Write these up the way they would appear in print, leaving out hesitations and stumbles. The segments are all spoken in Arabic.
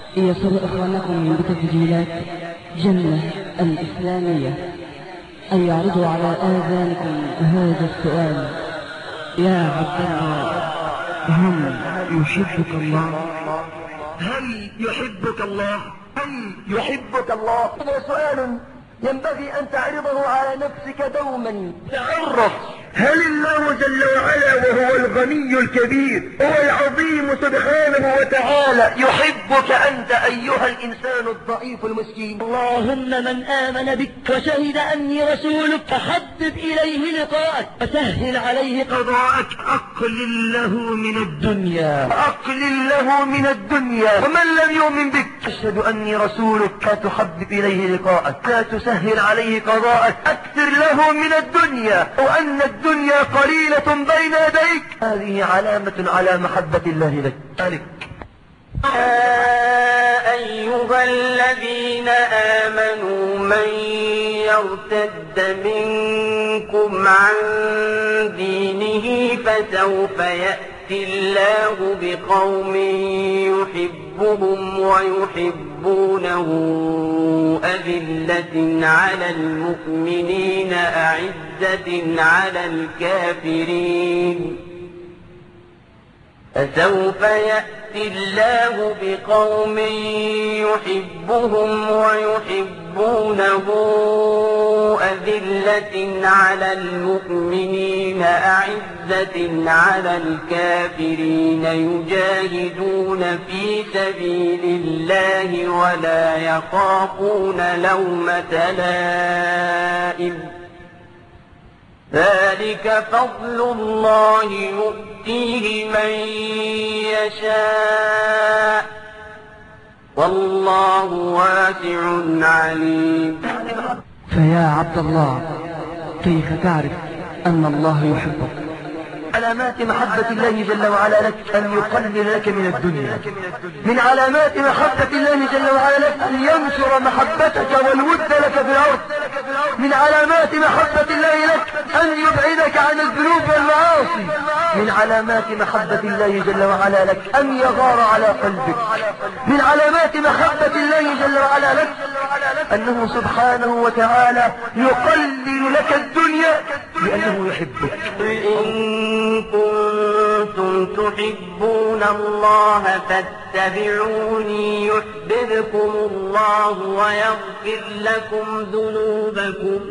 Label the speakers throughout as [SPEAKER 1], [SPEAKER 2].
[SPEAKER 1] يسر إخوانكم بتسجيلات جنة الإسلامية أن يعرضوا على آذانكم هذا السؤال: يا عبد الله، هل يحبك الله؟
[SPEAKER 2] هل يحبك الله؟ هل يحبك الله؟ هذا سؤال ينبغي أن تعرضه على نفسك دوما. تعرف هل الله جل وعلا وهو الغني الكبير هو العظيم سبحانه وتعالى يحبك أنت أيها الإنسان الضعيف المسكين؟ اللهم من آمن بك وشهد أني رسولك فحبب إليه لقاءك وسهل عليه قضاءك. أقلل له من الدنيا، أقلل له من الدنيا. ومن لم يؤمن بك أشهد أني رسولك لا تحبب إليه لقاءك، لا تسهل عليه قضاءك، أكثر له من الدنيا وأن الدنيا قليلة بين يديك. هذه علامة على محبة الله لك.
[SPEAKER 3] يا أيها الذين آمنوا من يرتد منكم عن دينه فسوف يأتي الله بقوم يحبهم ويحبونه أذلة على المؤمنين أعزة على الكافرين. فسوف يأتي الله بقوم يحبهم ويحبونه أذلة على المؤمنين أعزة على الكافرين يجاهدون في سبيل الله ولا يخافون لومة لائم. ذلك فضل الله يؤتيه من يشاء والله واسع عليم.
[SPEAKER 1] فيا عبد الله، كيف تعرف أن الله يحبك؟
[SPEAKER 2] علامات محبة الله جل وعلا لك أن يقلل لك من الدنيا. من علامات محبة الله جل وعلا لك أن ينشر محبتك والود لك في الأرض. من علامات محبة الله لك أن يبعدك عن الذنوب والمعاصي. من علامات محبة الله جل وعلا لك أن يغار على قلبك. من علامات محبة الله جل وعلا لك أنه سبحانه وتعالى يقلل لك الدنيا لأنه يحبك.
[SPEAKER 3] إن كنتم تحبون الله فاتبعوني يحببكم الله ويغفر لكم ذنوبكم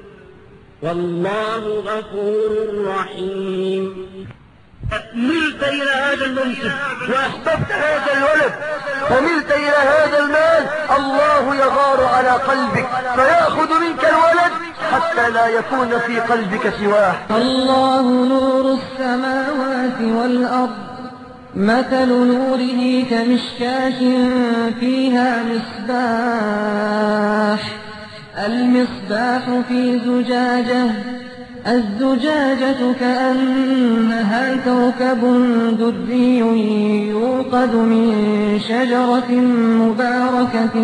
[SPEAKER 3] والله غفور رحيم.
[SPEAKER 2] ملت إلى هذا المنصب وأحببت هذا الولد وملت إلى هذا المال، الله يغار على قلبك فيأخذ منك الولد حتى لا يكون في قلبك سواه.
[SPEAKER 4] الله نور السماوات والأرض، مثل نوره كمشكاة فيها المصباح في زجاجة، الزجاجة كأنها كوكب دري يوقد من شجرة مباركة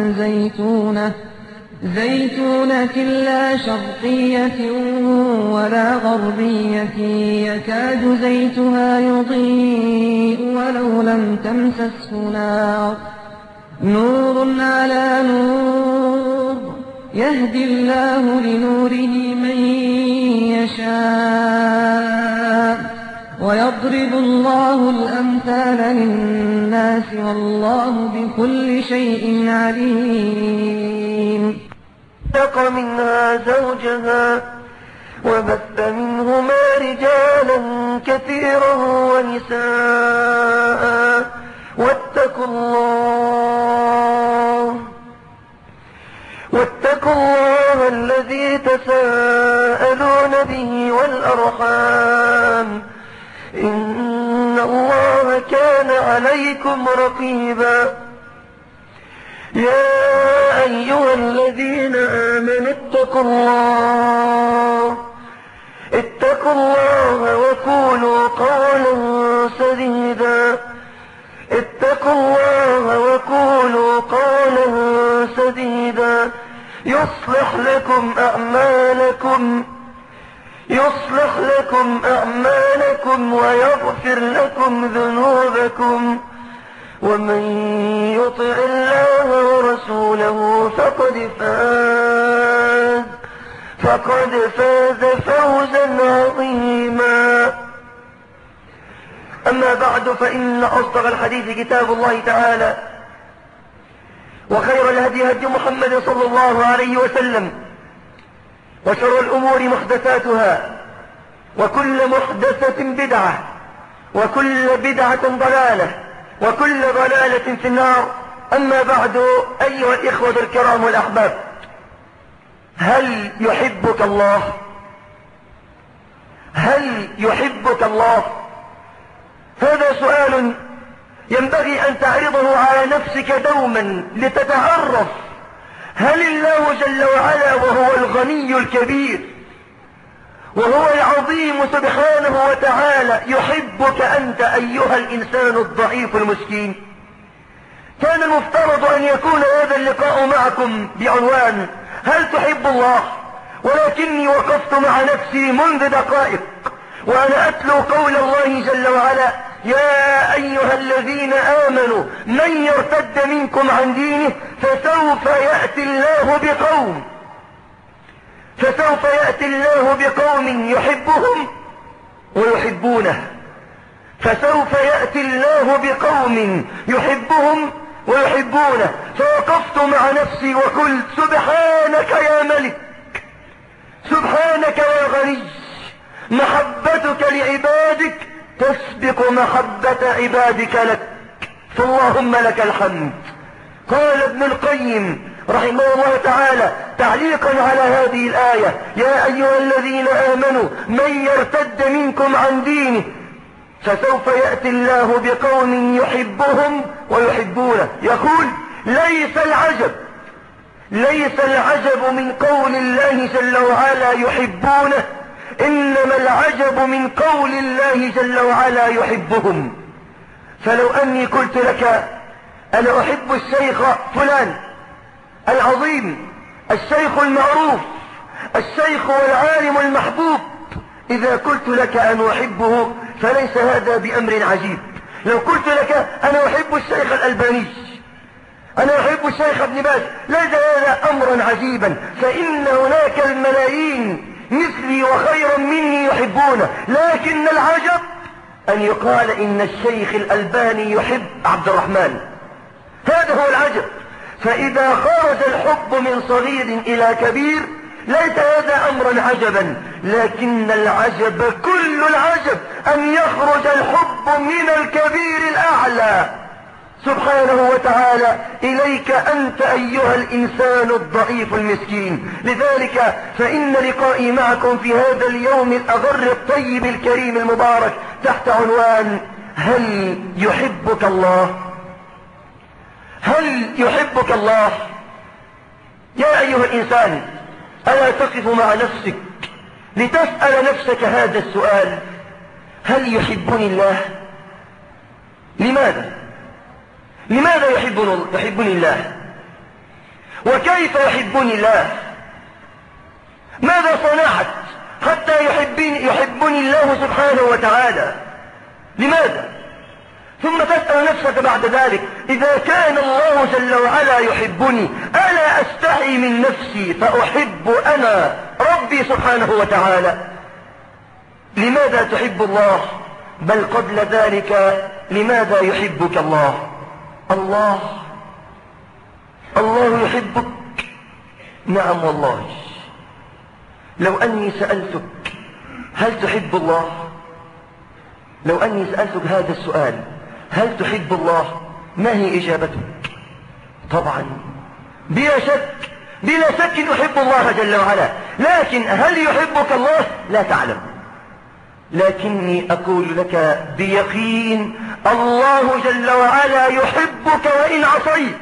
[SPEAKER 4] زيتونة لا شرقية ولا غربية يكاد زيتها يضيء ولو لم تمسسه نار، نور على نور يهدي الله لنوره من يشاء ويضرب الله الأمثال للناس والله بكل شيء عليم.
[SPEAKER 2] خلق منها زوجها وبث منهما رجالا كثيرا ونساء واتقوا الله الذي تساءلون به والأرحام إن الله كان عليكم رقيبا. يا أيها الذين آمنوا اتقوا الله وقولوا قولا سديدا. اتقوا الله وقولوا قولا سديدا يصلح لكم أعمالكم ويغفر لكم ذنوبكم ومن يطع الله ورسوله فقد فاز فوزا عظيما. أما بعد، فإن أصدق الحديث كتاب الله تعالى، وخير الهدي هدي محمد صلى الله عليه وسلم، وشر الأمور محدثاتها، وكل محدثة بدعة، وكل بدعة ضلالة، وكل ضلالة في النار. أما بعد، أيها الإخوة الكرام والأحباب، هل يحبك الله؟ هل يحبك الله؟ هذا سؤال ينبغي أن تعرضه على نفسك دوما لتتعرف هل الله جل وعلا وهو الغني الكبير وهو العظيم سبحانه وتعالى يحبك أنت أيها الإنسان الضعيف المسكين؟ كان المفترض أن يكون هذا اللقاء معكم بعنوان هل تحب الله؟ ولكني وقفت مع نفسي منذ دقائق وأنا أتلو قول الله جل وعلا: يا أيها الذين آمنوا من يرتد منكم عن دينه فسوف يأتي الله بقوم يحبهم ويحبونه. فسوف يأتي الله بقوم يحبهم ويحبونه. فوقفت مع نفسي وقلت: سبحانك يا ملك، سبحانك يا غني، محبتك لعبادك تسبق محبة عبادك لك، فاللهم لك الحمد. قال ابن القيم رحمه الله تعالى تعليقا على هذه الآية: يا أيها الذين آمنوا من يرتد منكم عن دينه فسوف يأتي الله بقوم يحبهم ويحبونه. يقول: ليس العجب من قول الله جل وعلا يحبونه، إنما العجب من قول الله جل وعلا يحبهم. فلو أني قلت لك أنا أحب الشيخ فلان العظيم، الشيخ المعروف، الشيخ والعالم المحبوب، إذا قلت لك أن أحبه فليس هذا بأمر عجيب. لو قلت لك أنا أحب الشيخ الألباني، أنا أحب الشيخ ابن باز، ليس هذا أمرا عجيبا، فإن هناك الملايين مثلي وخيرا مني يحبونه. لكن العجب أن يقال إن الشيخ الألباني يحب عبد الرحمن، هذا هو العجب. فإذا خرج الحب من صغير إلى كبير ليس هذا أمرا عجبا، لكن العجب كل العجب أن يخرج الحب من الكبير الأعلى سبحانه وتعالى إليك أنت أيها الإنسان الضعيف المسكين. لذلك فإن لقائي معكم في هذا اليوم الأغر الطيب الكريم المبارك تحت عنوان هل يحبك الله؟ هل يحبك الله؟ يا أيها الإنسان، ألا تقف مع نفسك لتسأل نفسك هذا السؤال: هل يحبني الله؟ لماذا يحبني الله؟ وكيف يحبني الله؟ ماذا صنعت حتى يحبني الله سبحانه وتعالى؟ لماذا؟ ثم تسأل نفسك بعد ذلك: إذا كان الله جل وعلا يحبني ألا أستحي من نفسي فأحب أنا ربي سبحانه وتعالى؟ لماذا تحب الله؟ بل قبل ذلك لماذا يحبك الله؟ الله يحبك. نعم والله. لو أني سألتك هل تحب الله، لو أني سألتك هذا السؤال: هل تحب الله؟ ما هي إجابتك؟ طبعا بلا شك أحب الله جل وعلا. لكن هل يحبك الله؟ لا تعلم. لكني أقول لك بيقين: الله جل وعلا يحبك وإن عصيت،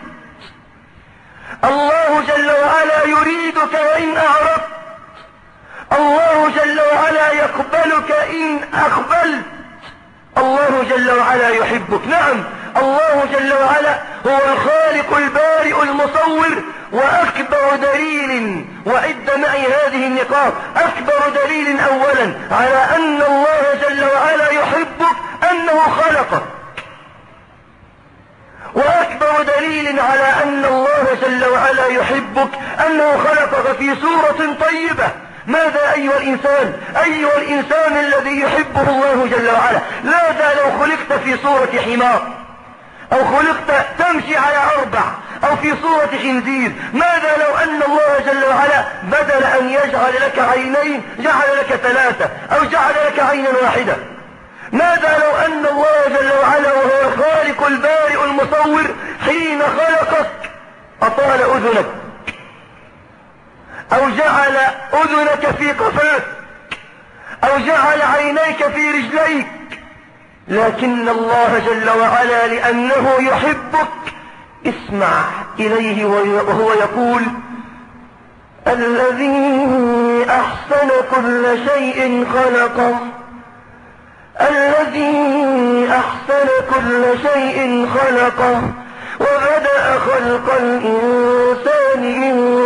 [SPEAKER 2] الله جل وعلا يريدك وإن أعرضت، الله جل وعلا يقبلك إن أقبلت، الله جل وعلا يحبك. نعم، الله جل وعلا هو الخالق البارئ المصور. وأكبر دليل، وعد معي هذه النقاط، أكبر دليل أولا على أن الله جل وعلا يحبك أنه خلقك. وأكبر دليل وعلا يحبك، أنه خلقك في صورة طيبة. ماذا أيها الإنسان الذي يحبه الله جل وعلا؟ ماذا لو خلقت في صورة حمار، أو خلقت تمشي على أربع، أو في صورة خنزير؟ ماذا لو أن الله جل وعلا بدل أن يجعل لك عينين جعل لك ثلاثة، أو جعل لك عينا واحدة؟ ماذا لو أن الله جل وعلا وهو الخالق البارئ المصور حين خلقك أطال أذنك، أو جعل أذنك في قفاك، أو جعل عينيك في رجليك؟ لكن الله جل وعلا لأنه يحبك اسمع إليه وهو يقول: الذي أحسن كل شيء خلقه، الذي أحسن كل شيء خلقه، وبدأ خلق الإنسان من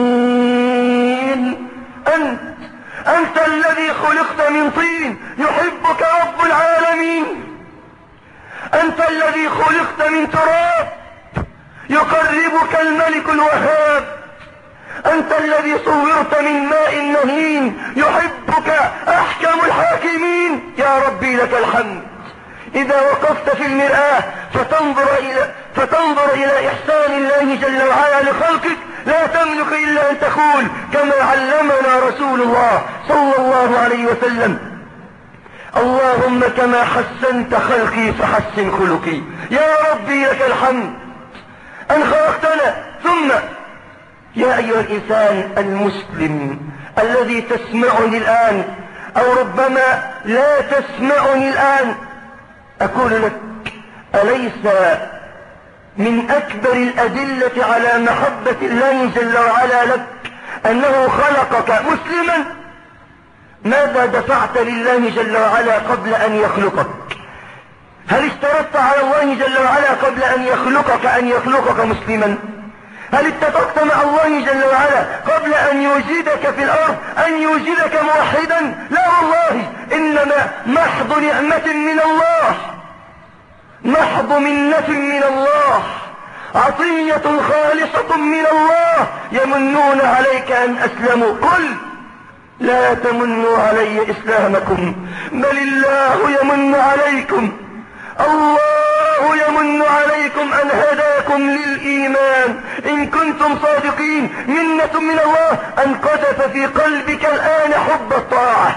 [SPEAKER 2] طين. أنت الذي خلقت من طين، يحبك رب العالمين. أنت الذي خلقت من تراب، يقربك الملك الوهاب. أنت الذي صورت من ماء مهين، يحبك أحكم الحاكمين. يا ربي لك الحمد. إذا وقفت في المرآة فتنظر إلى إحسان الله جل وعلا لخلقك، لا تملك إلا أن تقول كما علمنا رسول الله صلى الله عليه وسلم: اللهم كما حسنت خلقي فحسن خلقي. يا ربي لك الحمد أن خلقتنا. ثم يا أيها الإنسان المسلم الذي تسمعني الآن، أو ربما لا تسمعني الآن، أقول لك: أليس من أكبر الأدلة على محبة الله جل وعلا لك أنه خلقك مسلما؟ ماذا دفعت لله جل وعلا قبل أن يخلقك؟ هل اشترطت على الله جل وعلا قبل أن يخلقك مسلما؟ هل اتفقت مع الله جل وعلا قبل أن يوجدك في الأرض أن يوجدك موحدا؟ لا والله، إنما محض نعمة من الله، محض منة من الله، عطية خالصة من الله. يمنون عليك أن أسلموا، قل لا تمنوا علي إسلامكم، بل الله يمن عليكم، الله يمن عليكم أن هداكم للإيمان إن كنتم صادقين. منة من الله أن قذف في قلبك الآن حب الطاعة،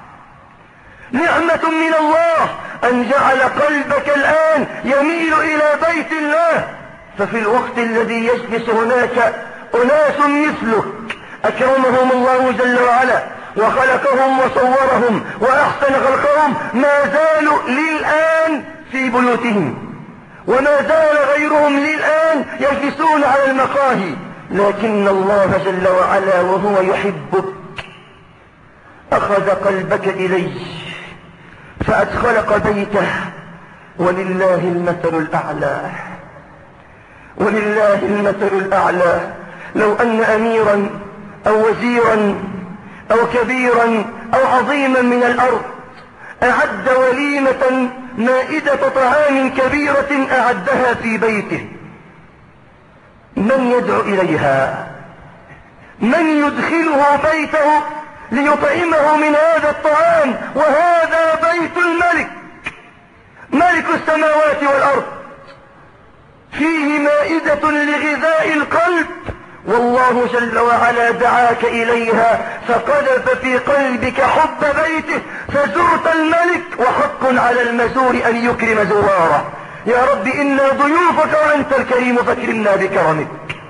[SPEAKER 2] نعمة من الله أن جعل قلبك الآن يميل إلى بيت الله. ففي الوقت الذي يجلس هناك أناس مثلك أكرمهم الله جل وعلا وخلقهم وصورهم وأحسن خلقهم، ما زالوا للآن في بيوتهم، وما زال غيرهم للآن يجلسون على المقاهي. لكن الله جل وعلا وهو يحبك أخذ قلبك إليه فأدخلك بيته. ولله المثل الأعلى، ولله المثل الأعلى. لو أن أميرا أو وزيرا أو كبيرا أو عظيما من الأرض أعد وليمة مائدة طعام كبيرة أعدها في بيته، من يدعو إليها؟ من يدخله بيته ليطعمه من هذا الطعام؟ وهذا بيت الملك، ملك السماوات والأرض، فيه مائدة لغذاء القلب، والله جل وعلا دعاك إليها فقذف في قلبك حب بيته فزرت الملك، وحق على المزور أن يكرم زواره. يا رب إنا ضيوفك وأنت الكريم فاكرمنا بكرمك.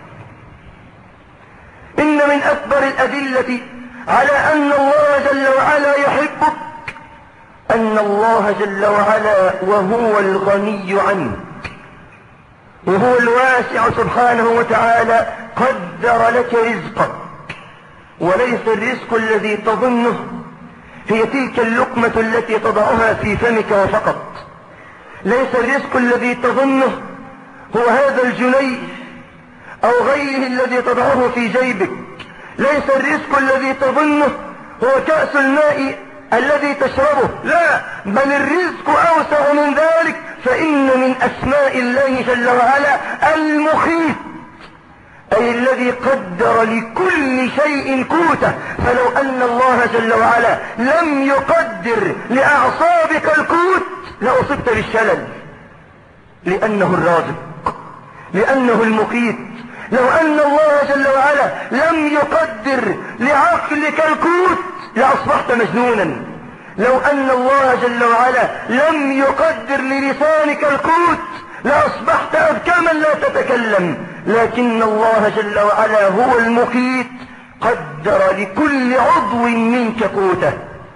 [SPEAKER 2] إن من أكبر الأدلة على أن الله جل وعلا يحبك أن الله جل وعلا وهو الغني عنك وهو الواسع سبحانه وتعالى قدر لك رزقك. وليس الرزق الذي تظنه هي تلك اللقمة التي تضعها في فمك وفقط، ليس الرزق الذي تظنه هو هذا الجنيه أو غيره الذي تضعه في جيبك، ليس الرزق الذي تظنه هو كأس الماء الذي تشربه، لا، بل الرزق أوسع من ذلك. فإن من أسماء الله جل وعلا المخيط، أي الذي الذي قدر لكل شيء قوته. فلو أن الله جل وعلا لم يقدر لأعصابك القوت لأصبت بالشلل، لأنه الرازق، لأنه المقيت. لو أن الله جل وعلا لم يقدر لعقلك القوت لأصبحت مجنونا. لو أن الله جل وعلا لم يقدر للسانك القوت لأصبحت أبكما لا تتكلم. لكن الله جل وعلا هو المقيت، قدر لكل عضو منك قوته.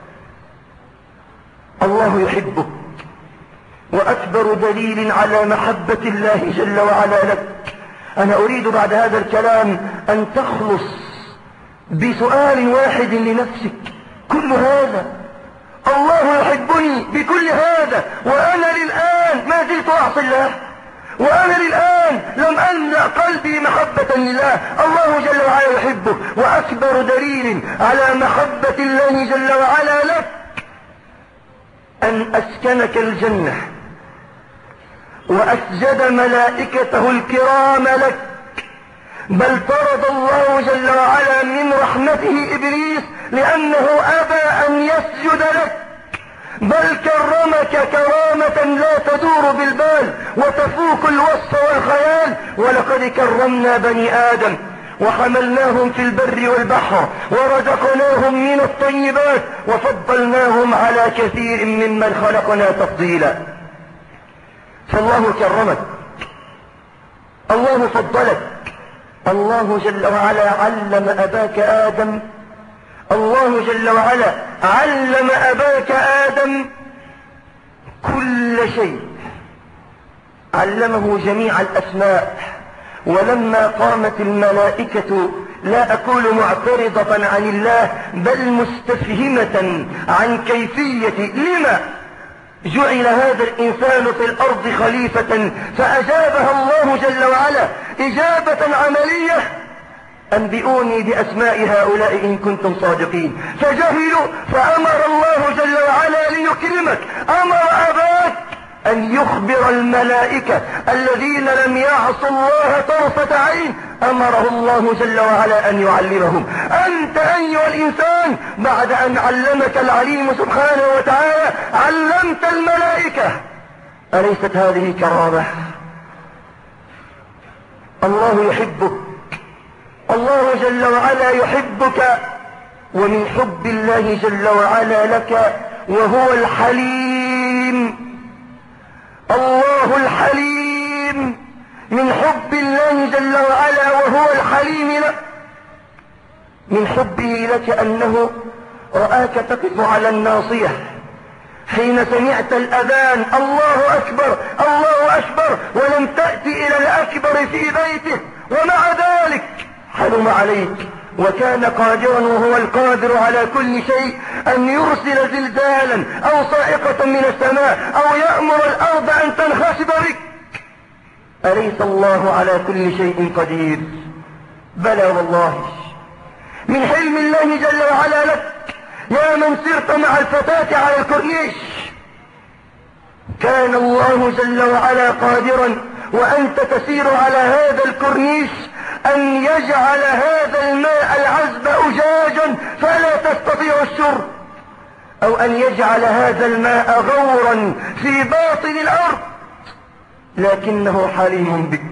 [SPEAKER 2] الله يحبك، وأكبر دليل على محبة الله جل وعلا لك، أنا أريد بعد هذا الكلام أن تخلص بسؤال واحد لنفسك: كل هذا الله يحبني بكل هذا وأنا للآن ما زلت أعصي الله، وأنا للآن لم أملأ قلبي محبة لله. الله جل وعلا يحبك، وأكبر دليل على محبة الله جل وعلا لك أن أسكنك الجنة وأسجد ملائكته الكرام لك، بل طرد الله جل وعلا من رحمته إبليس لأنه أبى أن يسجد لك، بل كرمك كرامة لا تدور بالبال وتفوق الوصف والخيال. ولقد كرمنا بني آدم وحملناهم في البر والبحر ورزقناهم من الطيبات وفضلناهم على كثير ممن خلقنا تفضيلا. فالله كرمك، الله فضلك، الله جل وعلا علم أباك آدم، الله جل وعلا علم أباك آدم كل شيء، علمه جميع الأسماء. ولما قامت الملائكة لا أقول معترضة عن الله بل مستفهمة عن كيفية لما جعل هذا الإنسان في الأرض خليفة، فأجابها الله جل وعلا إجابة عملية: أنبئوني بأسماء هؤلاء إن كنتم صادقين. فجهلوا، فأمر الله جل وعلا ليكرمك، أمر أباك أن يخبر الملائكة الذين لم يعصوا الله طرفة عين، أمره الله جل وعلا أن يعلمهم. أنت أيها الإنسان بعد أن علمك العليم سبحانه وتعالى علمت الملائكة، أليست هذه كرامة؟ الله يحبك، الله جل وعلا يحبك، ومن حب الله جل وعلا لك وهو الحليم، الله الحليم، من حب الله جل وعلا وهو الحليم لك، من حبه لك أنه رآك تقف على الناصية حين سمعت الأذان الله أكبر الله أكبر، ولم تأتي إلى الأكبر في بيته، ومع ذلك حلم عليك، وكان قادرا وهو القادر على كل شيء أن يرسل زلزالا أو صاعقة من السماء أو يأمر الأرض أن تنخسف بك. أليس الله على كل شيء قدير؟ بلى والله. من حلم الله جل وعلا لك يا من سرت مع الفتاة على الكورنيش، كان الله جل وعلا قادرا وأنت تسير على هذا الكورنيش أن يجعل هذا الماء العذب أجاجا فلا تستطيع الشرب، أو أن يجعل هذا الماء غورا في باطن الأرض، لكنه حليم بك.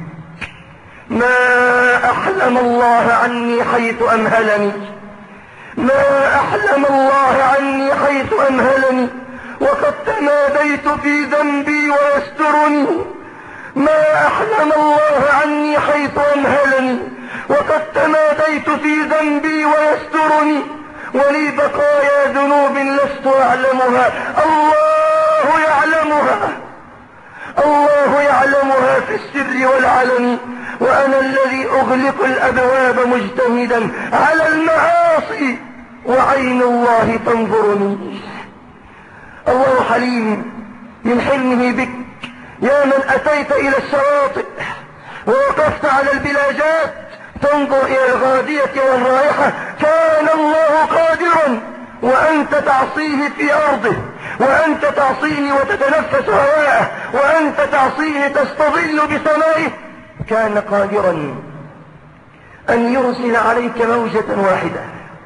[SPEAKER 2] ما أحلم الله عني حيث أمهلني، ما أحلم الله عني حيث أمهلني، وقد تماديت في ذنبي ويسترني. ما أحلم الله عني حيث أمهلني، وقد تماديت في ذنبي ويسترني، ولي بقايا ذنوب لست أعلمها، الله يعلمها، الله يعلمها في السر والعلن، وأنا الذي أغلق الأبواب مجتهدا على المعاصي وعين الله تنظرني. الله حليم، من حلمه بك يا من أتيت إلى الشواطئ ووقفت على البلاجات تنظر إلى الغادية والرائحة، كان الله قادرا وأنت تعصيه في أرضه، وأنت تعصيه وتتنفس هواءه، وأنت تعصيه تستظل بسمائه، كان قادرا أن يرسل عليك موجة واحدة،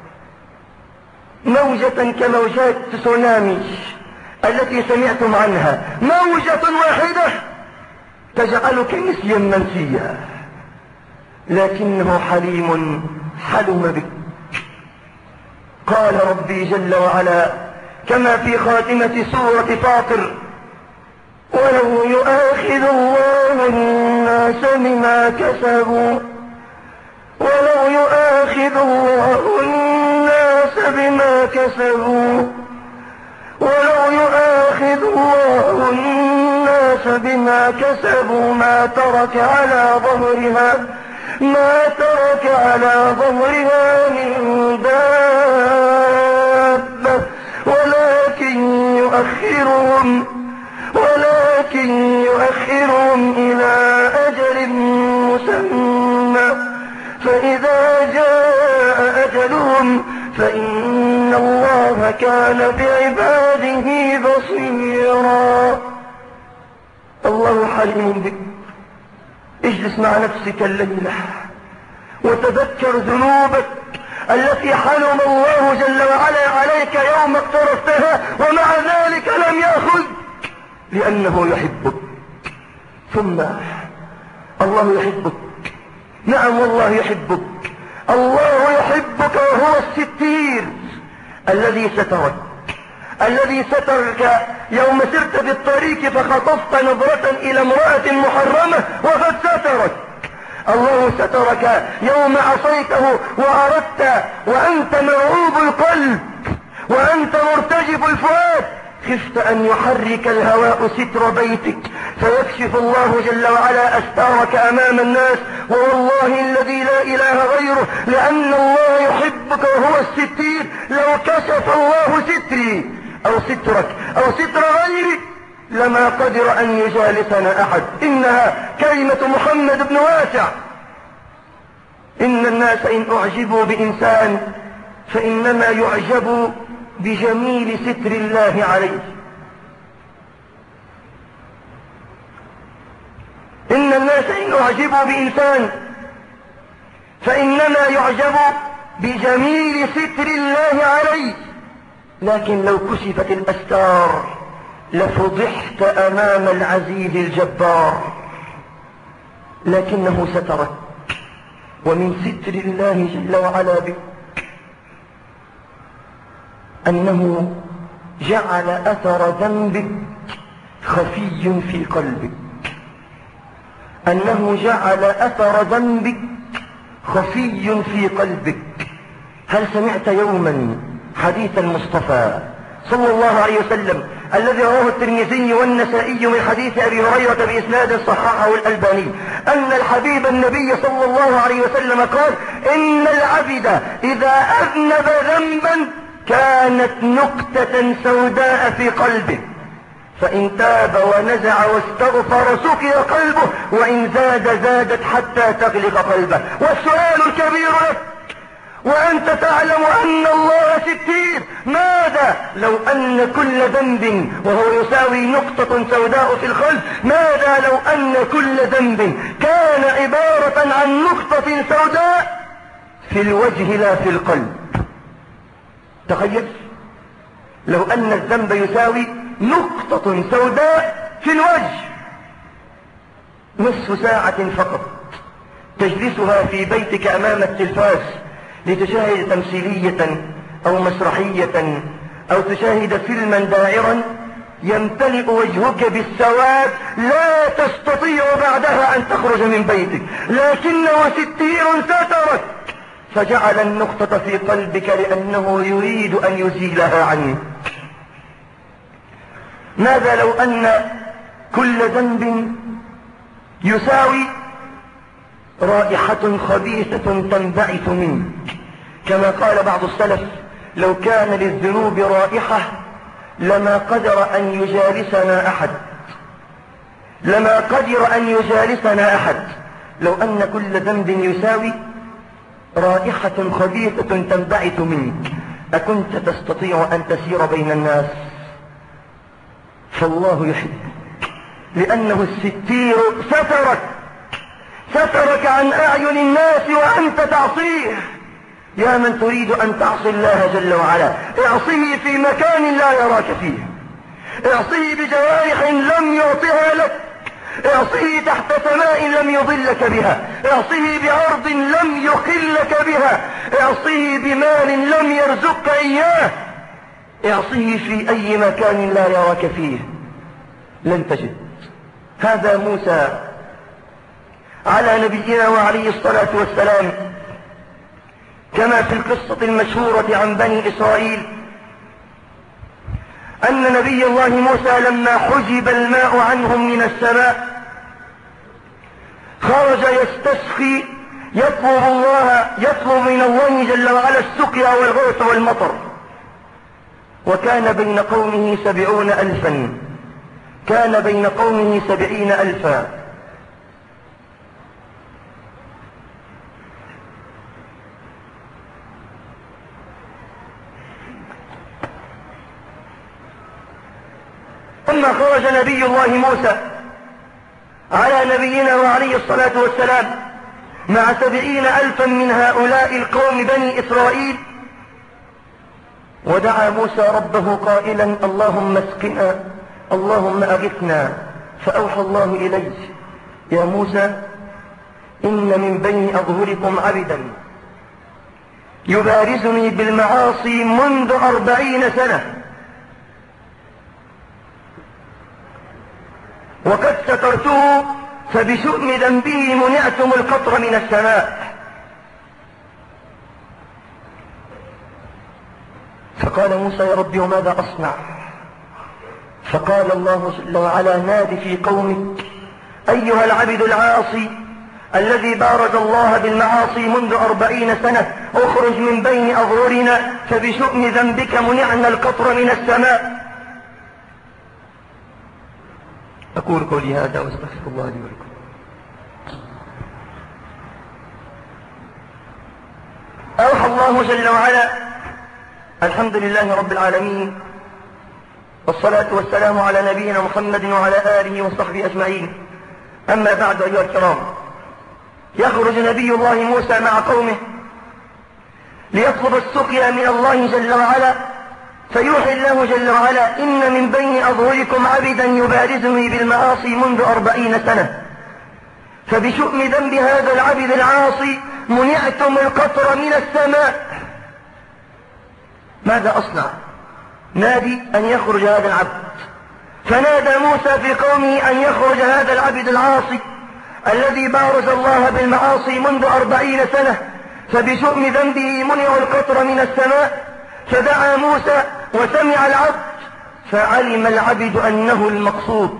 [SPEAKER 2] موجة كموجات تسونامي التي سمعتم عنها، موجة واحدة تجعلك نسيا منسيا، لكنه حليم حلم بك. قال ربي جل وعلا كما في خاتمة سورة فاطر: ولو يؤاخذ الله الناس بما كسبوا، ولو يؤاخذ الله الناس بما كسبوا، ولو يؤاخذ الله الناس بما كسبوا ما ترك على ظهرها من دابة، ولكن يؤخرهم إلى أجل مسمى، فإذا جاء أجلهم فإن الله كان بعباده بصيرا. الله حليم بك. اجلس مع نفسك الليلة وتذكر ذنوبك التي حلم الله جل وعلا عليك يوم اقترفتها، ومع ذلك لم يأخذ لأنه يحبك. ثم الله يحبك، نعم والله يحبك، الله يحبك وهو الستير الذي سترك يوم سرت بالطريق فخطفت نظرة إلى امرأة محرمة وقد سترك. الله سترك يوم عصيته وأردت وأنت مرعوب القلب وأنت مرتجف الفؤاد، خفت أن يحرك الهواء ستر بيتك فيكشف الله جل وعلا أستارك أمام الناس. ووالله الذي لا إله غيره لأن الله يحبك وهو الستير، لو كشف الله ستري أو سترك أو ستر غيرك لما قدر أن يجالسنا أحد. إنها كلمة محمد بن واسع: إن الناس إن أعجبوا بإنسان فإنما يعجبوا بجميل ستر الله عليه. إن الناس إن أعجبوا بإنسان فإنما يعجبوا بجميل ستر الله عليه، لكن لو كشفت الأستار لفضحت أمام العزيز الجبار، لكنه سترك. ومن ستر الله جل وعلا بك أنه جعل أثر ذنبك خفي في قلبك، أنه جعل أثر ذنبك خفي في قلبك. هل سمعت يوما حديث المصطفى صلى الله عليه وسلم الذي رواه الترمذي والنسائي من حديث أبي هريرة بإسناد صححه الألباني أن الحبيب النبي صلى الله عليه وسلم قال: إن العبد إذا أذنب ذنبا كانت نكتة سوداء في قلبه، فإن تاب ونزع واستغفر سقي قلبه، وإن زادت حتى تغلق قلبه. والسؤال الكبير لك وأنت تعلم أن الله ستير، ماذا لو أن كل ذنب وهو يساوي نقطة سوداء في القلب، ماذا لو أن كل ذنب كان عبارة عن نقطة سوداء في الوجه لا في القلب؟ تخيل لو أن الذنب يساوي نقطة سوداء في الوجه، نصف ساعة فقط تجلسها في بيتك أمام التلفاز لتشاهد تمثيلية أو مسرحية أو تشاهد فيلما دائرا يمتلئ وجهك بالسواد لا تستطيع بعدها أن تخرج من بيتك، لكنه ستير سترك فجعل النقطة في قلبك لأنه يريد أن يزيلها عنك. ماذا لو أن كل ذنب يساوي رائحة خبيثة تنبعث منك؟ كما قال بعض السلف: لو كان للذنوب رائحة لما قدر أن يجالسنا أحد، لما قدر أن يجالسنا أحد. لو أن كل ذنب يساوي رائحة خبيثة تنبعث منك أكنت تستطيع أن تسير بين الناس؟ فالله يحبك لأنه الستير سترك سترك عن أعين الناس وأنت تعصيه. يا من تريد أن تعصي الله جل وعلا، اعصيه في مكان لا يراك فيه، اعصيه بجوارح لم يعطها لك، اعصيه تحت سماء لم يضلك بها، اعصيه بأرض لم يخلك بها، اعصيه بمال لم يرزقك إياه، اعصيه في أي مكان لا يراك فيه، لن تجد. هذا موسى على نبينا وعليه الصلاة والسلام، كما في القصة المشهورة عن بني إسرائيل أن نبي الله موسى لما حجب الماء عنهم من السماء خرج يستسقي، يطلب من الله جل وعلا السقيا والغوث والمطر، وكان بين قومه 70,000، كان بين قومه 70,000. ثم خرج نبي الله موسى على نبينا وعليه الصلاة والسلام مع 70,000 من هؤلاء القوم بني إسرائيل، ودعا موسى ربه قائلا اللهم اسقنا، اللهم أغثنا. فأوحى الله إليه يا موسى إن من بين أظهركم عبدا يبارزني بالمعاصي منذ 40 سنة، وقد سترته فبشؤم ذنبه منعتم القطر من السماء. فقال موسى يا ربي وماذا أصنع؟ فقال الله جل وعلا نادي في قومك أيها العبد العاصي الذي بارز الله بالمعاصي منذ 40 سنة، اخرج من بين أظهرنا فبشؤم ذنبك منعنا القطر من السماء. أقول قولي هذا واستغفر الله لي ولكم. أوحى الله جل وعلا الحمد لله رب العالمين، والصلاة والسلام على نبينا محمد وعلى آله وصحبه أجمعين. أما بعد أيها الكرام، يخرج نبي الله موسى مع قومه ليطلب السقيا من الله جل وعلا، فيوحي الله جل وعلا إن من بين أظهركم عبدا يبارزني بالمعاصي منذ 40 سنة، فبشؤم ذنب هذا العبد العاصي منعتم القطر من السماء. ماذا أصنع؟ نادي أن يخرج هذا العبد. فنادى موسى في قومه أن يخرج هذا العبد العاصي الذي بارز الله بالمعاصي منذ 40 سنة، فبشؤم ذنبه منع القطر من السماء. فدعا موسى وسمع العبد، فعلم العبد أنه المقصود،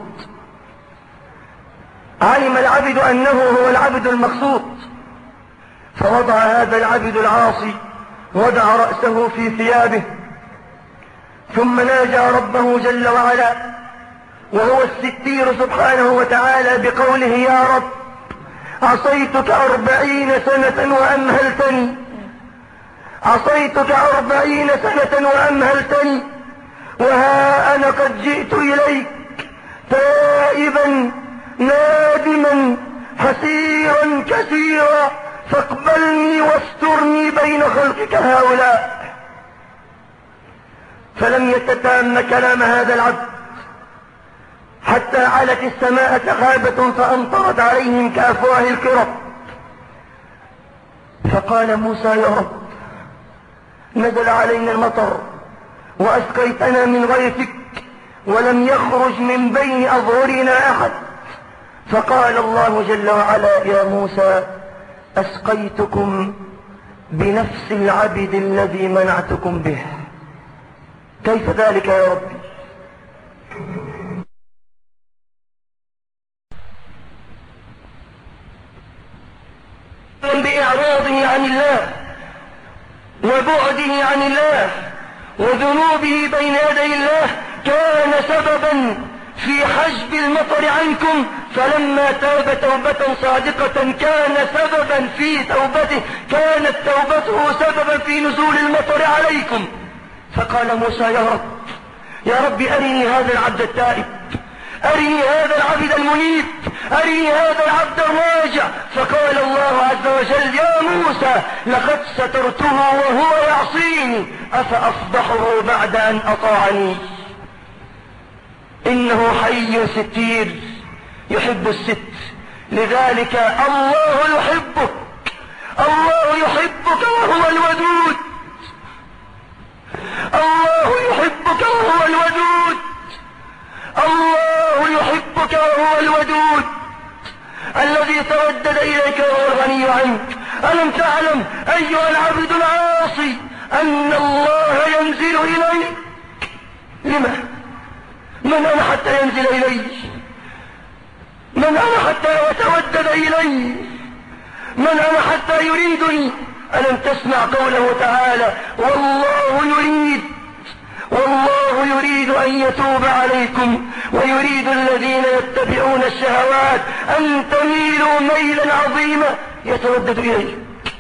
[SPEAKER 2] علم العبد أنه هو العبد المقصود. فوضع هذا العبد العاصي، وضع رأسه في ثيابه، ثم ناجى ربه جل وعلا وهو الستير سبحانه وتعالى بقوله يا رب عصيتك 40 سنة وأمهلتني، عصيتك 40 سنة وأمهلتني، وها أنا قد جئت إليك تائبا نادما حسيرا كثيرا، فاقبلني واسترني بين خلقك هؤلاء. فلم يتتام كلام هذا العبد حتى علت السماء سحابة فأمطرت عليهم كأفواه الكرب. فقال موسى يا رب نزل علينا المطر وأسقيتنا من غيثك ولم يخرج من بين أظهرنا أحد. فقال الله جل وعلا يا موسى أسقيتكم بنفس العبد الذي منعتكم به. كيف ذلك يا ربي؟ بإعراضه عن الله وبعده عن الله وذنوبه بين يدي الله كان سببا في حجب المطر عنكم، فلما تاب توبة صادقة كان سببا في توبته، كانت توبته سببا في نزول المطر عليكم. فقال موسى يا رب أرني هذا العبد التائب، أرني هذا العبد المنيب أرني هذا العبد الراجع. فقال الله عز وجل يا موسى لقد سترته وهو يعصيني أفأفضحه بعد أن أطاعني. إنه حي ستير يحب الست، لذلك الله يحبك، الله يحبك وهو الودود، الله يحبك وهو الودود، الله يحبك وهو الودود الذي تودد إليك وهو الغني عنك. ألم تعلم أيها العبد العاصي أن الله ينزل إليك؟ لما؟ من أنا حتى ينزل إلي؟ من أنا حتى يتودد إلي؟ من أنا حتى يريدني؟ ألم تسمع قوله تعالى والله يريد أن يتوب عليكم ويريد الذين يتبعون الشهوات أن تميلوا ميلا عظيما. يتودد إليك.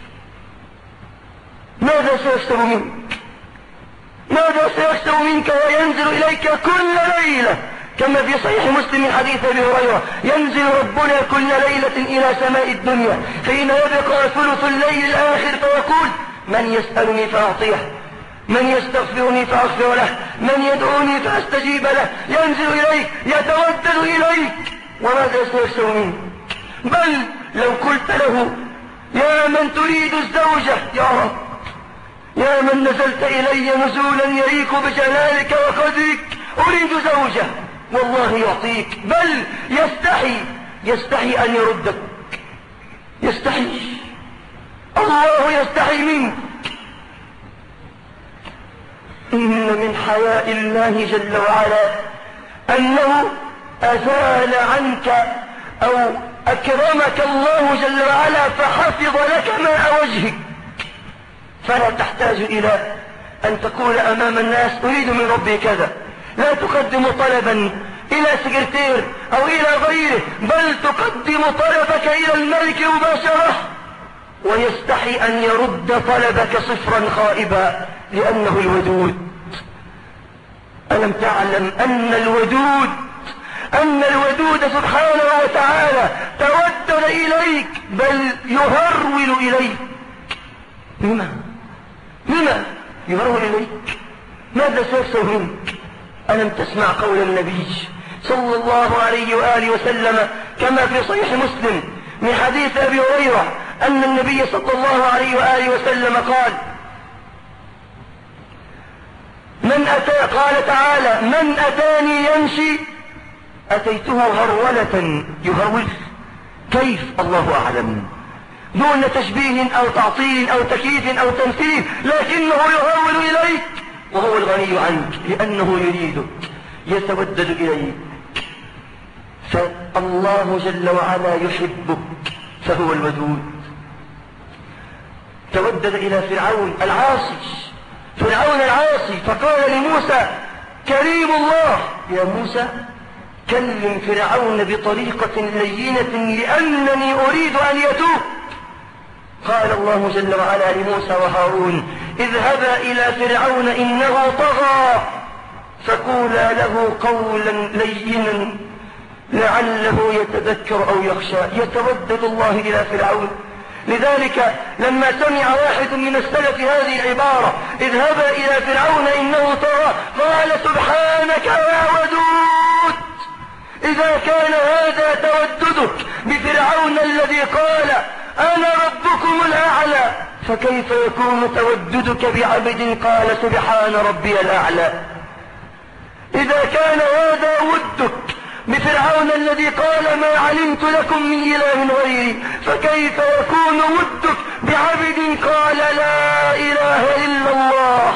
[SPEAKER 2] ماذا سيكسب منك؟ ماذا سيكسب منك وينزل إليك كل ليلة كما في صحيح مسلم من حديث أبي هريرة ينزل ربنا كل ليلة إلى سماء الدنيا حين يبقى ثلث الليل الآخر فيقول من يسألني فأعطيه، من يستغفرني فأغفر له، من يدعوني فأستجيب له. ينزل إليك يتودد إليك. وماذا سيكسب منك؟ بل لو قلت له يا من تريد الزوجة يا رب، يا من نزلت إلي نزولا يليق بجلالك وقدرك أريد زوجة، والله يعطيك، بل يستحي أن يردك، يستحي، الله يستحي منك. إن من حياء الله جل وعلا أنه أزال عنك أو أكرمك الله جل وعلا فحفظ لك ماء وجهك، فلا تحتاج إلى أن تقول أمام الناس أريد من ربي كذا. لا تقدم طلبا إلى سكرتير أو إلى غيره، بل تقدم طلبك إلى الملك مباشرة، ويستحي أن يرد طلبك صفرا خائبا لأنه الودود. ألم تعلم أن الودود سبحانه وتعالى تودد إليك بل يهرول إليك؟ لما يهرول إليك؟ ماذا سيكسب منك؟ ألم تسمع قول النبي صلى الله عليه وآله وسلم كما في صحيح مسلم من حديث أبي هريرة أن النبي صلى الله عليه وآله وسلم قال قال تعالى من أتاني يمشي أتيته هرولة. يهرول كيف؟ الله أعلم، دون تشبيه أو تعطيل أو تكييف أو تمثيل، لكنه يهرول إليك وهو الغني عنك لأنه يريدك، يتودد إليك. فالله جل وعلا يحبك فهو الودود. تودد إلى فرعون العاصي فقال لموسى كريم الله يا موسى كلم فرعون بطريقة لينة لأنني أريد أن يتوب. قال الله جل وعلا لموسى وهارون اذهبا إلى فرعون إنه طغى فقولا له قولا لينا لعله يتذكر أو يخشى. يتودد الله إلى فرعون. لذلك لما سمع واحد من السلف هذه العبارة اذهبا إلى فرعون إنه طغى قال سبحانك يا ودود، إذا كان هذا توددك بفرعون الذي قال أنا ربكم الأعلى فكيف يكون توددك بعبد قال سبحان ربي الأعلى؟ إذا كان هذا ودك بفرعون الذي قال ما علمت لكم من إله غيري فكيف يكون ودك بعبد قال لا إله إلا الله؟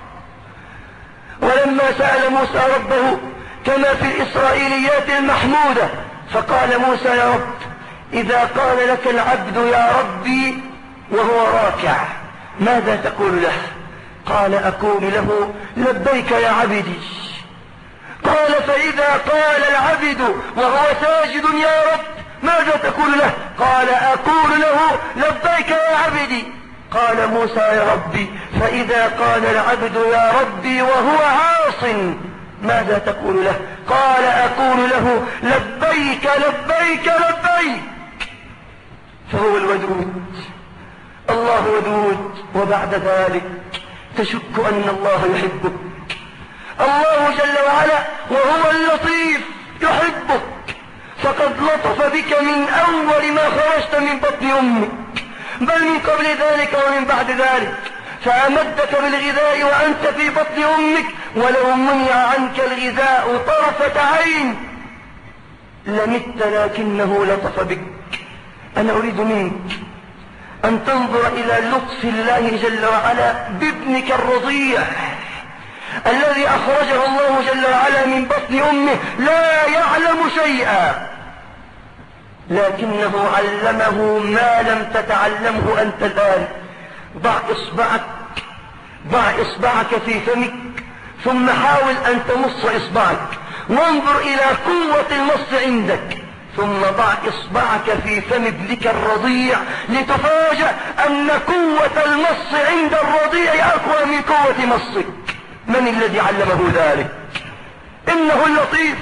[SPEAKER 2] ولما سأل موسى ربه كما في الإسرائيليات المحمودة فقال موسى يا رب إذا قال لك العبد يا ربي وهو راكع ماذا تقول له؟ قال أقول له لبيك يا عبدي. قال فإذا قال العبد وهو ساجد يا رب ماذا تقول له؟ قال أقول له لبيك يا عبدي. قال موسى يا ربي فإذا قال العبد يا ربي وهو عاص ماذا تقول له؟ قال أقول له لبيك لبيك لبيك. فهو الودود، الله ودود. وبعد ذلك تشك أن الله يحبك. الله جل وعلا وهو اللطيف يحبك، فقد لطف بك من أول ما خرجت من بطن أمك، بل من قبل ذلك ومن بعد ذلك، فأمدك بالغذاء وأنت في بطن أمك، ولو منع عنك الغذاء طرفة عين لمت، لكنه لطف بك. أنا أريد منك أن تنظر إلى لطف الله جل وعلا بابنك الرضيع الذي أخرجه الله جل وعلا من بطن أمه لا يعلم شيئا، لكنه علمه ما لم تتعلمه أنت الآن. ضع إصبعك في فمك، ثم حاول أن تمص إصبعك، وانظر إلى قوة المص عندك، ثم ضع إصبعك في فم ابنك الرضيع لتفاجأ أن قوة المص عند الرضيع أقوى من قوة مصك. من الذي علمه ذلك؟ إنه اللطيف.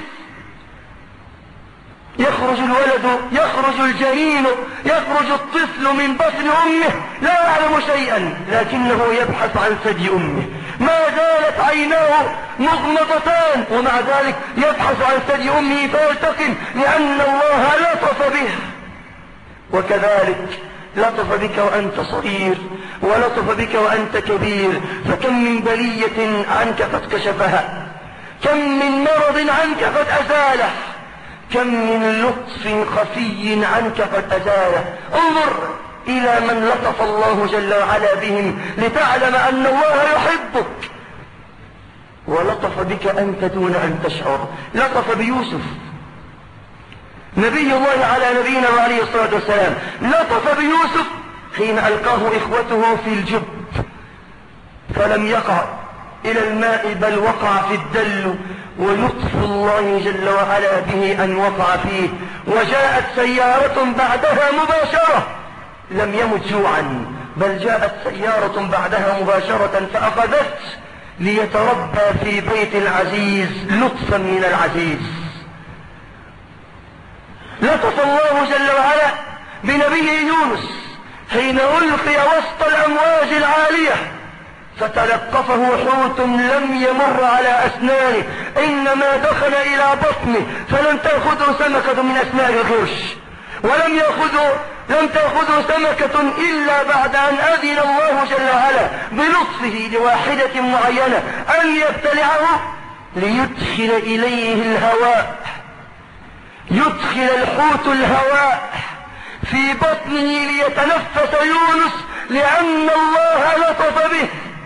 [SPEAKER 2] يخرج الولد، يخرج الجنين، يخرج الطفل من بطن أمه لا يعلم شيئا، لكنه يبحث عن ثدي أمه، ما زالت عيناه مغمضتان، ومع ذلك يبحث عن ثدي أمه فيلتقم، لأن الله لطف به. وكذلك لطف بك وأنت صغير، ولطف بك وأنت كبير، فكم من بلية عنك قد كشفها، كم من مرض عنك قد أزاله، كم من لطف خفي عنك قد أزاله. انظر إلى من لطف الله جل وعلا بهم لتعلم أن الله يحبك، ولطف بك أنت دون أن تشعر. لطف بيوسف نبي الله على نبينا وعليه الصلاة والسلام، لطف بيوسف حين ألقاه إخوته في الجب فلم يقع إلى الماء بل وقع في الدل، ولطف الله جل وعلا به أن وقع فيه. وجاءت سيارة بعدها مباشرة، لم يمت جوعا، بل جاءت سيارة بعدها مباشرة فأخذت ليتربى في بيت العزيز لطفا من العزيز. لطف الله جل وعلا بنبيه يونس حين ألقي وسط الأمواج العالية فتلقفه حوت لم يمر على أسنانه، إنما دخل إلى بطنه فلم تأخذه سمكة من أسنان الغرش، لم تأخذه سمكة إلا بعد أن أذن الله جل وعلا بلطفه لواحدة معينة أن يبتلعه ليدخل إليه الهواء، يدخل الحوت الهواء في بطنه ليتنفس يونس، لأن الله لطف به.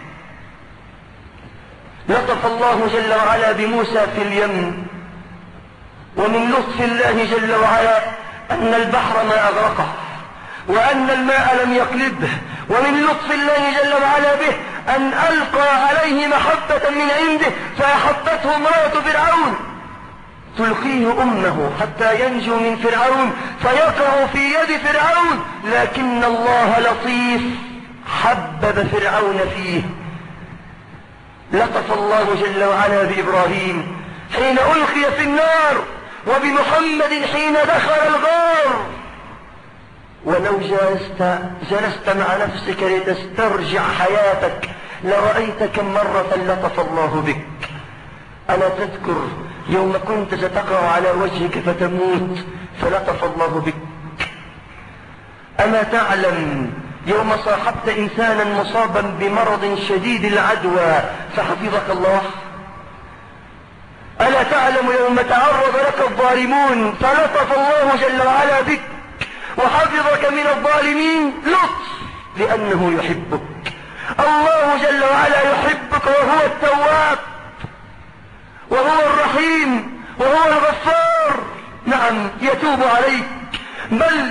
[SPEAKER 2] لطف الله جل وعلا بموسى في اليم، ومن لطف الله جل وعلا أن البحر ما أغرقه وأن الماء لم يقلبه، ومن لطف الله جل وعلا به أن ألقى عليه محبة من عنده فأحبته امرأة فرعون تلقيه أمه حتى ينجو من فرعون فيقع في يد فرعون، لكن الله لطيف حبب فرعون فيه. لطف الله جل وعلا بإبراهيم حين ألقي في النار، وبمحمد حين دخل الغار. ولو جلست مع نفسك لتسترجع حياتك لرأيت كم مرة لطف الله بك. ألا تذكر يوم كنت ستقع على وجهك فتموت فلطف الله بك؟ أما تعلم يوم صاحبت إنسانا مصابا بمرض شديد العدوى فحفظك الله؟ ألا تعلم يوم تعرض لك الظالمون فلطف الله جل وعلا بك وحفظك من الظالمين؟ لطف لأنه يحبك. الله جل وعلا يحبك، وهو التواب وهو الرحيم وهو الغفار. نعم يتوب عليك. بل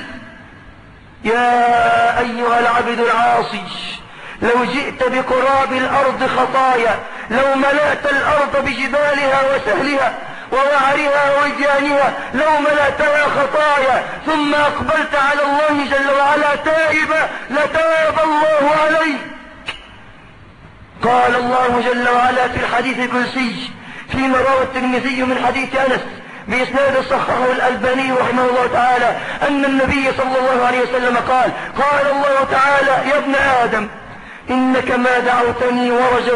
[SPEAKER 2] يا أيها العبد العاصي لو جئت بقراب الأرض خطايا، لو ملأت الأرض بجبالها وسهلها ووعرها ووديانها، لو ملأتها خطايا ثم أقبلت على الله جل وعلا تائبا لتاب الله عليك. قال الله جل وعلا في الحديث القدسي فيما روى الترمذي من حديث أنس بإسناد صححه الألباني رحمه الله تعالى أن النبي صلى الله عليه وسلم قال الله تعالى: يا ابن آدم إنك ما دعوتني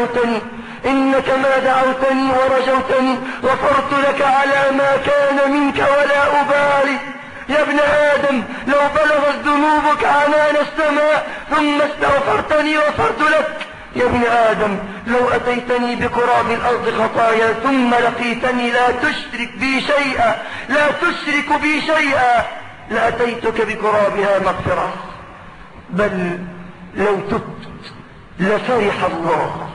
[SPEAKER 2] غفرت لك على ما كان منك ولا أبالي. يا ابن آدم لو بلغت ذنوبك عنان السماء ثم استغفرتني غفرت لك. يا ابن آدم لو أتيتني بقراب الأرض خطايا ثم لقيتني لا تشرك بي شيئا لأتيتك بقرابها مغفرة. بل لو تبت لفرح الله،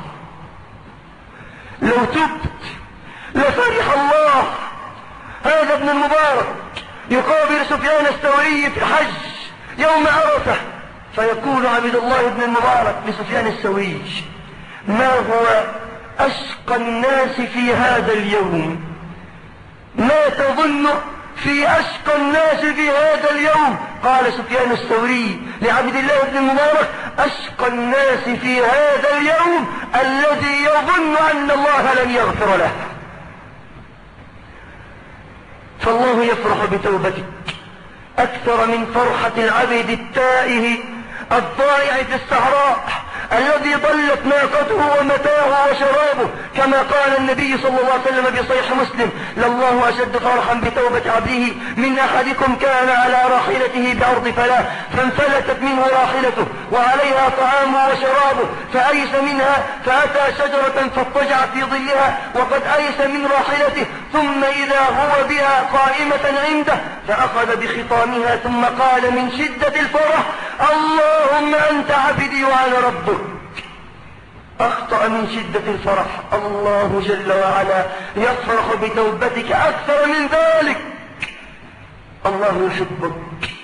[SPEAKER 2] هذا ابن المبارك يقابل سفيان الثوري في الحج يوم عرفة، فيقول عبد الله بن المبارك لسفيان الثوري: ما هو أشقى الناس في هذا اليوم؟ ما تظن في أشقى الناس في هذا اليوم؟ قال سفيان الثوري لعبد الله بن المبارك: أشقى الناس في هذا اليوم الذي يظن أن الله لن يغفر له. فالله يفرح بتوبتك أكثر من فرحة العبد التائه الضائع في الصحراء الذي ضلت ناقته ومتاعه وشرابه، كما قال النبي صلى الله عليه وسلم بصحيح مسلم: لله أشد فرحا بتوبة عبده من أحدكم كان على راحلته بأرض فلاة فانفلتت منه راحلته وعليها طعامه وشرابه فأيس منها فأتى شجرة فاضطجع في ظلها وقد أيس من راحلته، ثم إذا هو بها قائمة عنده فأخذ بخطامها ثم قال من شدة الفرح: اللهم أنت عبدي وأنا ربك. أخطأ من شدة الفرح. الله جل وعلا يفرح بتوبتك أكثر من ذلك. الله يحبك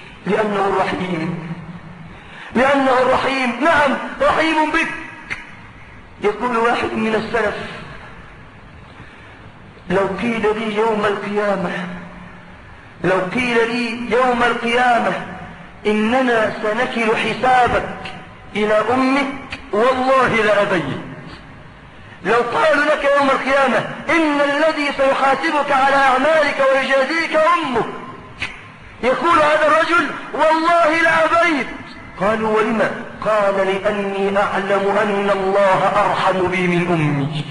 [SPEAKER 2] لأنه الرحيم. نعم رحيم بك. يقول واحد من السلف: لو قيل لي يوم القيامة إننا سنكل حسابك إلى أمك والله لأبيت. لو قالوا لك يوم القيامة إن الذي سيحاسبك على أعمالك ويجازيك أمك، يقول هذا الرجل: والله لأبيت. قالوا: ولما؟ قال: لأني أعلم أن الله أرحم بي من أمي.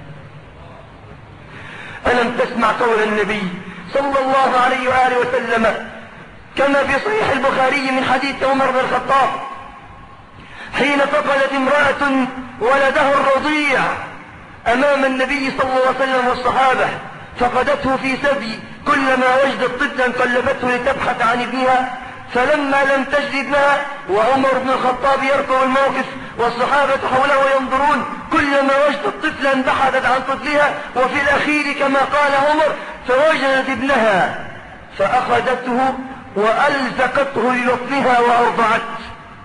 [SPEAKER 2] ألم تسمع قول النبي صلى الله عليه وآله وسلم كما في صحيح البخاري من حديث عمر بن الخطاب حين فقدت امرأة ولدها الرضيع أمام النبي صلى الله عليه وسلم والصحابة، فقدته في سبي، كلما وجدت طفلا قلبته لتبحث عن ابنها، فلما لم تجد ابنها وعمر بن الخطاب يركب الموقف والصحابة حوله ينظرون، كلما وجدت طفلا بحثت عن طفلها، وفي الأخير كما قال عمر فوجدت ابنها فأخذته وألزقته لبطنها وأرضعته.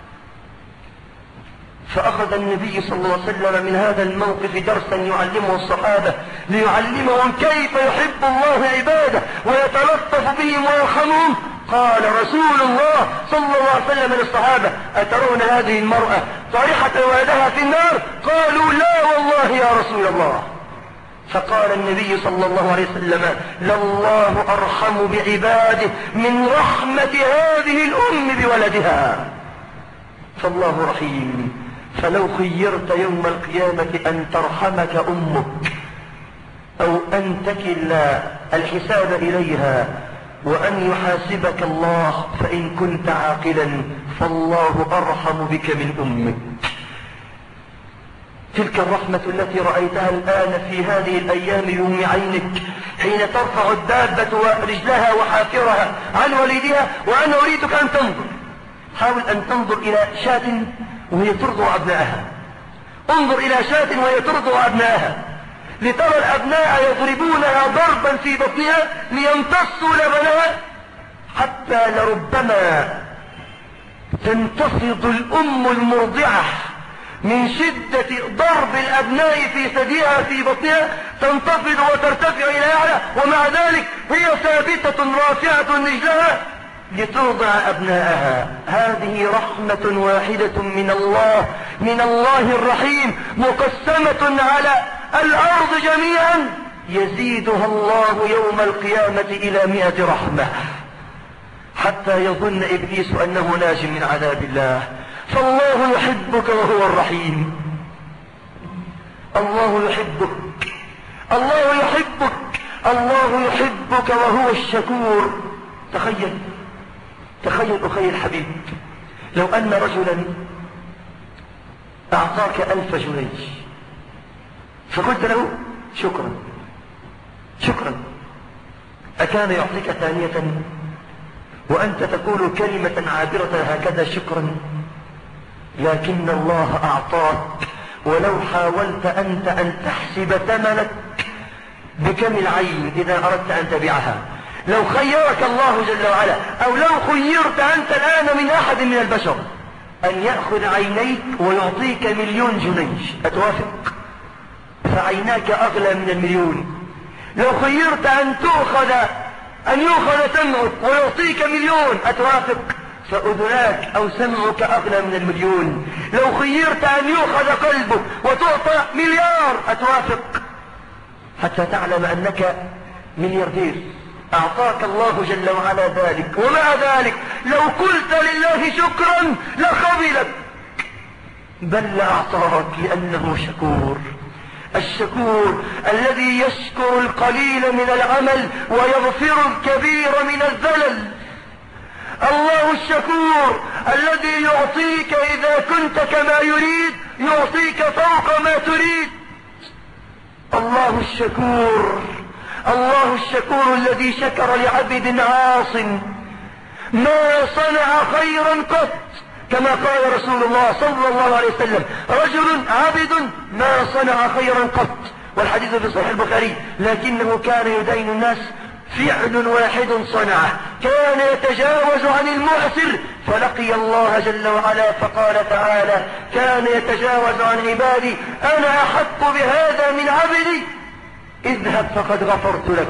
[SPEAKER 2] فأخذ النبي صلى الله عليه وسلم من هذا الموقف درسا يعلمه الصحابة ليعلمهم كيف يحب الله عباده ويتلطف بهم ويرحمهم. قال رسول الله صلى الله عليه وسلم للصحابة: أترون هذه المرأة طرحت ولدها في النار؟ قالوا: لا والله يا رسول الله. فقال النبي صلى الله عليه وسلم: لله أرحم بعباده من رحمة هذه الأم بولدها. فالله رحيم. فلو خيرت يوم القيامة أن ترحمك أمك أو أن تكل الحساب إليها وأن يحاسبك الله، فإن كنت عاقلا فالله أرحم بك من أمك. تلك الرحمة التي رأيتها الآن في هذه الأيام يوم عينك حين ترفع الدابة رجلها وحافرها عن وليدها، وأنا أريدك أن تنظر. حاول أن تنظر إلى شاة وهي ترضع أبنائها. انظر إلى شاة وهي ترضع أبنائها لترى الأبناء يضربونها ضربا في بطنها ليمتصوا لبنها، حتى لربما تنتفض الأم المرضعة من شدة ضرب الأبناء في ثديها في بطنها، تنتفض وترتفع إلى أعلى، ومع ذلك هي ثابتة رافعة رجلها لترضع أبنائها. هذه رحمة واحدة من الله الرحيم، مقسمة على الأرض جميعا يزيدها الله يوم القيامة إلى 100 رحمة، حتى يظن إبليس أنه ناج من عذاب الله. فالله يحبك وهو الرحيم. الله يحبك، الله يحبك، الله يحبك وهو الشكور. تخيل أخي الحبيب، لو أن رجلا أعطاك 1000 جنيه فقلت له شكرا، أكان يعطيك ثانية وأنت تقول كلمة عابرة هكذا شكرا؟ لكن الله أعطاك، ولو حاولت أنت أن تحسب ثمنك بكم العين إذا أردت أن تبيعها، لو خيرك الله جل وعلا، أو لو خيرت أنت الآن من أحد من البشر أن يأخذ عينيك ويعطيك 1,000,000 جنيه، أتوافق؟ فعيناك أغلى من 1,000,000. لو خيرت أن يؤخذ سمعك ويعطيك 1,000,000، أتوافق؟ فأذناك أو سمعك أغلى من 1,000,000. لو خيرت أن يؤخذ قلبك وتعطى 1,000,000,000، أتوافق؟ حتى تعلم أنك ملياردير. أعطاك الله جل وعلا ذلك، ومع ذلك لو قلت لله شكرا لقبلك، بل لأعطاك، لأنه شكور. الشكور الذي يشكر القليل من العمل ويغفر الكبير من الزلل. الله الشكور الذي يعطيك إذا كنت كما يريد، يعطيك فوق ما تريد. الله الشكور، الله الشكور الذي شكر لعبد عاص ما صنع خيرا قط، كما قال رسول الله صلى الله عليه وسلم: رجل عبد ما صنع خيرا قط. والحديث في صحيح البخاري: لكنه كان يدين الناس فعل واحد صنعه، كان يتجاوز عن المعسر فلقي الله جل وعلا فقال تعالى: كان يتجاوز عن عبادي، أنا أحق بهذا من عبدي، اذهب فقد غفرت لك.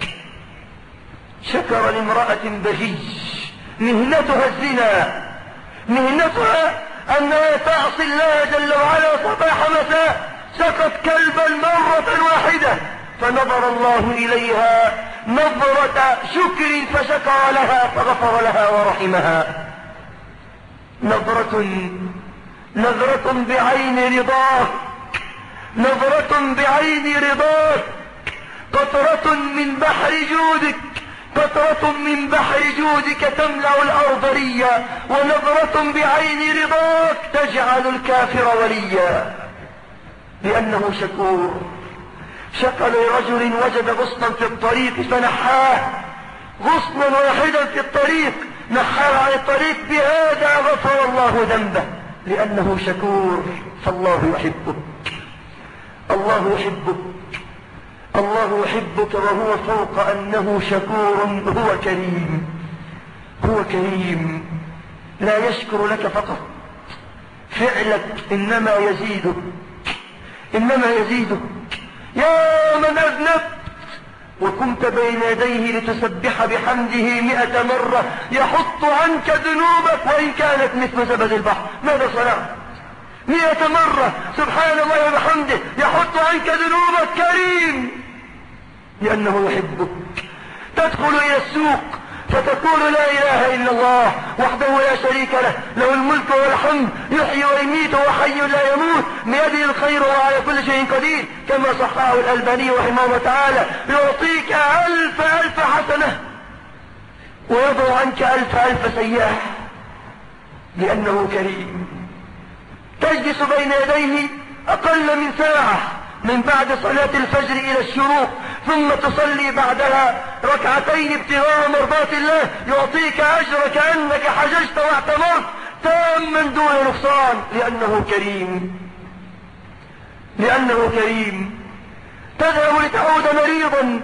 [SPEAKER 2] شكر لامرأة بهي مهنتها الزنا، مهنتها أنها تعصي الله جل وعلا صباح مساء، سقط كلبا مرة واحدة فنظر الله إليها نظرة شكر فشكر لها فغفر لها ورحمها. نظرة بعين رضاك، نظرة بعين رضاك، قطرة من بحر جودك، قطرة من بحر جودك تملأ الأرض ريا، ونظرة بعين رضاك تجعل الكافر وليا، لأنه شكور. شكر لرجل وجد غصنا في الطريق فنحاه، غصنا واحدا في الطريق نحاه عن الطريق، بهذا غفر الله ذنبه، لأنه شكور. فالله يحبك، الله يحبك، الله يحبك، وهو فوق أنه شكور هو كريم. هو كريم، لا يشكر لك فقط، فعلك إنما يزيدك، إنما يزيدك. يا من أذنبت وكنت بين يديه لتسبح بحمده 100 مرة، يحط عنك ذنوبك وإن كانت مثل زبد البحر. ماذا صنعت؟ 100 مرة سبحان الله وبحمده يحط عنك ذنوبك. كريم لأنه يحبك. تدخل إلى السوق فتقول: لا إله إلا الله وحده لا شريك له، له الملك والحمد، يحيي ويميت وحي لا يموت، بيده الخير وعلى كل شيء قدير، كما صححه الألباني رحمه الله تعالى. يعطيك 1000 حسنة ويضع عنك 1000 سيئة، لأنه كريم. تجلس بين يديه أقل من ساعة من بعد صلاة الفجر إلى الشروق، ثم تصلي بعدها ركعتين ابتغاء مرضات الله، يعطيك أجر كأنك حججت واعتمرت تاما دون نقصان، لأنه كريم، لأنه كريم. تذهب لتعود مريضا،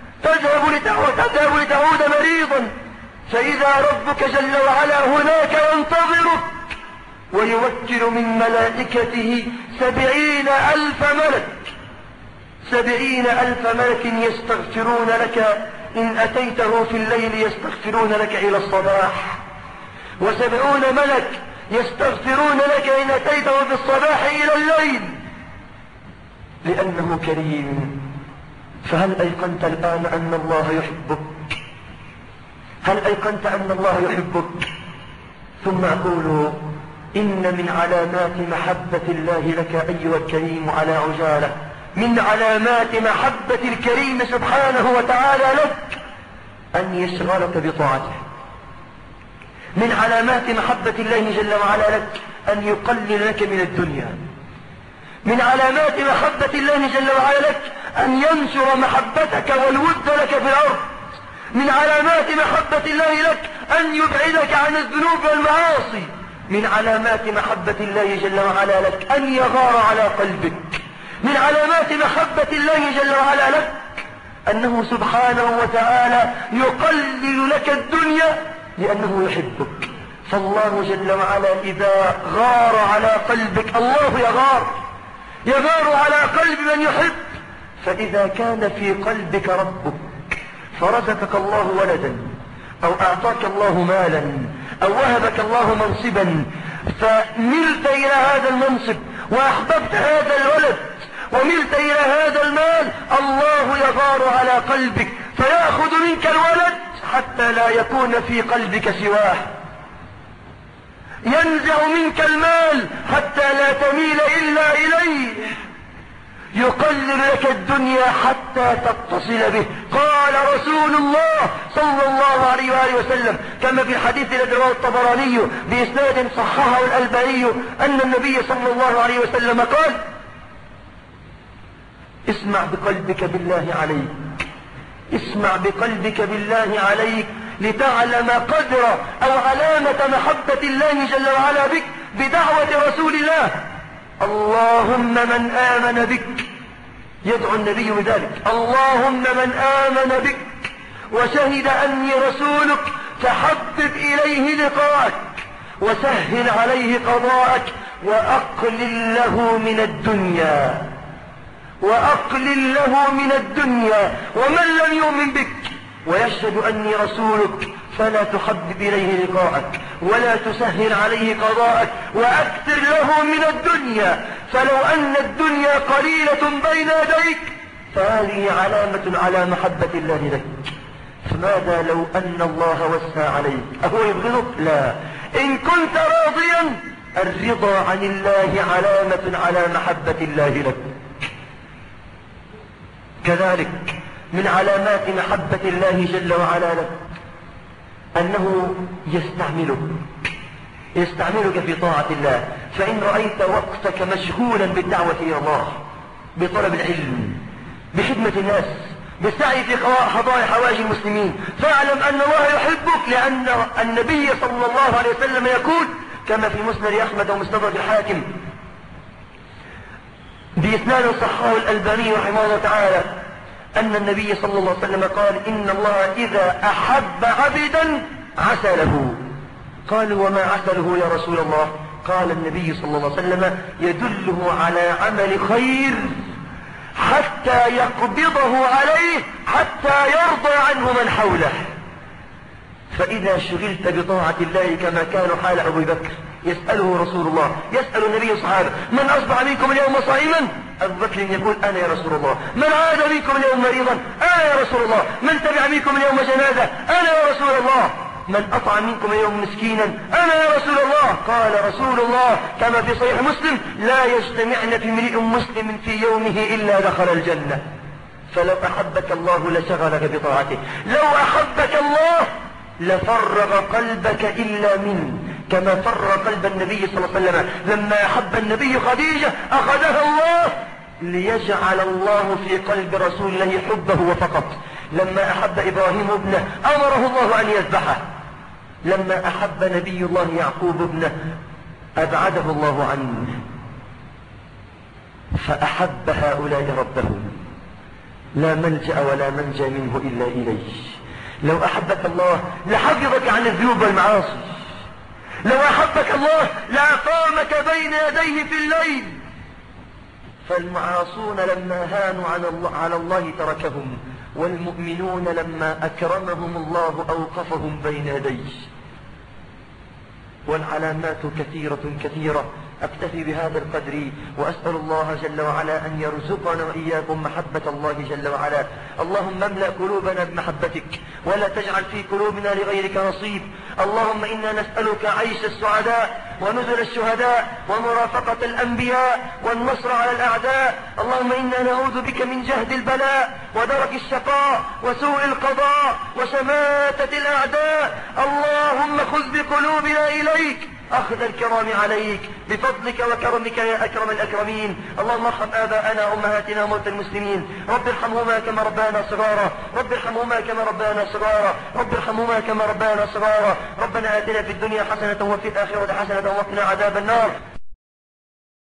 [SPEAKER 2] تذهب لتعود مريضا، فإذا ربك جل وعلا هناك ينتظرك ويوكل من ملائكته 70,000 ملك، 70,000 ملك يستغفرون لك إن أتيته في الليل، يستغفرون لك إلى الصباح، و70 ملك يستغفرون لك إن أتيته في الصباح إلى الليل، لأنه كريم. فهل أيقنت الآن أن الله يحبك؟ هل أيقنت أن الله يحبك؟ ثم أقول إن من علامات محبة الله لك أيها الكريم على عجالة، من علامات محبة الكريم سبحانه وتعالى لك أن يشغلك بطاعته. من علامات محبة الله جل وعلا لك أن يقلل لك من الدنيا. من علامات محبة الله جل وعلا لك أن ينشر محبتك والود لك في الأرض. من علامات محبة الله لك أن يبعدك عن الذنوب والمعاصي. من علامات محبة الله جل وعلا لك أن يغار على قلبك. من علامات محبة الله جل وعلا لك أنه سبحانه وتعالى يقلل لك الدنيا لأنه يحبك. فالله جل وعلا إذا غار على قلبك، الله يغار على قلب من يحب. فإذا كان في قلبك ربك فرزقك الله ولدا أو أعطاك الله مالا أو وهبك الله منصبا، فملت إلى هذا المنصب وأحببت هذا الولد وملت إلى هذا المال، الله يغار على قلبك فيأخذ منك الولد حتى لا يكون في قلبك سواه، ينزع منك المال حتى لا تميل إلا إليه، يقلل لك الدنيا حتى تتصل به. قال رسول الله صلى الله عليه وآله وسلم كما في الحديث الذي رواه الطبراني بإسناد صححه الألباني أن النبي صلى الله عليه وسلم قال: اسمع بقلبك بالله عليك، اسمع بقلبك بالله عليك لتعلم قدر أو علامة محبة الله جل وعلا بك بدعوة رسول الله: اللهم من آمن بك، يدعو النبي بذلك: اللهم من آمن بك وشهد أني رسولك فحبب إليه لقاءك وسهل عليه قضاءك وأقلل له من الدنيا، وأقلل له من الدنيا. ومن لم يؤمن بك ويشهد أني رسولك فلا تحبب إليه لقاءك ولا تسهل عليه قضاءك وأكثر له من الدنيا. فلو أن الدنيا قليلة بين يديك فهذه علامة على محبة الله لك. فماذا لو أن الله وسع عليك؟ أهو يبغضك؟ لا. إن كنت راضيا الرضا عن الله علامة على محبة الله لك. كذلك من علامات محبة الله جل وعلا لك أنه يستعملك في طاعة الله. فإن رأيت وقتك مشغولا بالدعوة إلى الله، بطلب العلم، بخدمة الناس، بالسعي في قضاء حوائج المسلمين، فاعلم أن الله يحبك، لأن النبي صلى الله عليه وسلم يقول كما في مسند أحمد ومستدرك الحاكم بإسناد صححه الألباني رحمه الله تعالى أن النبي صلى الله عليه وسلم قال: إن الله إذا أحب عبدا عسله. قالوا: وما عسله يا رسول الله؟ قال النبي صلى الله عليه وسلم: يدله على عمل خير حتى يقبضه عليه حتى يرضى عنه من حوله. فإذا شغلت بطاعة الله كما كان حال أبي بكر يسأله رسول الله، يسأل النبي الصحابة: من أصبح منكم اليوم صائما؟ أبو بكر يقول: أنا يا رسول الله. من عاد منكم اليوم مريضا؟ أنا يا رسول الله. من تبع منكم اليوم جنازة؟ أنا يا رسول الله. من أطعم منكم اليوم مسكينا؟ أنا يا رسول الله. قال رسول الله كما في صحيح مسلم: لا يجتمعن في امرئ مسلم في يومه إلا دخل الجنة. فلو أحبك الله لشغلك بطاعته، لو أحبك الله لفرغ قلبك إلا منه، كما فرغ قلب النبي صلى الله عليه وسلم لما أحب النبي خديجة أخذها الله ليجعل الله في قلب رسول الله حبه وفقط. لما أحب إبراهيم ابنه أمره الله أن يذبحه. لما أحب نبي الله يعقوب ابنه أبعده الله عنه، فأحب هؤلاء ربهم لا ملجأ ولا منجى منه إلا إليه. لو أحبك الله لحفظك عن الذنوب والمعاصي، لو أحبك الله لأقامك بين يديه في الليل. فالمعاصون لما هانوا على الله تركهم، والمؤمنون لما أكرمهم الله أوقفهم بين يديه. والعلامات كثيرة أكتفي بهذا القدر وأسأل الله جل وعلا أن يرزقنا وإياكم محبة الله جل وعلا. اللهم املأ قلوبنا بمحبتك ولا تجعل في قلوبنا لغيرك نصيب. اللهم إنا نسألك عيش السعداء ونزل الشهداء ومرافقة الأنبياء والنصر على الأعداء. اللهم إنا نعوذ بك من جهد البلاء ودرك الشقاء وسوء القضاء وشماتة الأعداء. اللهم خذ بقلوبنا إليك أخذ الكرام عليك بفضلك وكرمك يا أكرم الأكرمين. اللهم ارحم آباءنا وأمهاتنا وموتى المسلمين، رب ارحمهما كما ربانا صغارا، رب ارحمهما كما ربانا صغارا، رب ارحمهما كما ربانا صغارا. ربنا آتنا في الدنيا حسنة وفي الآخرة حسنة وقنا عذاب النار.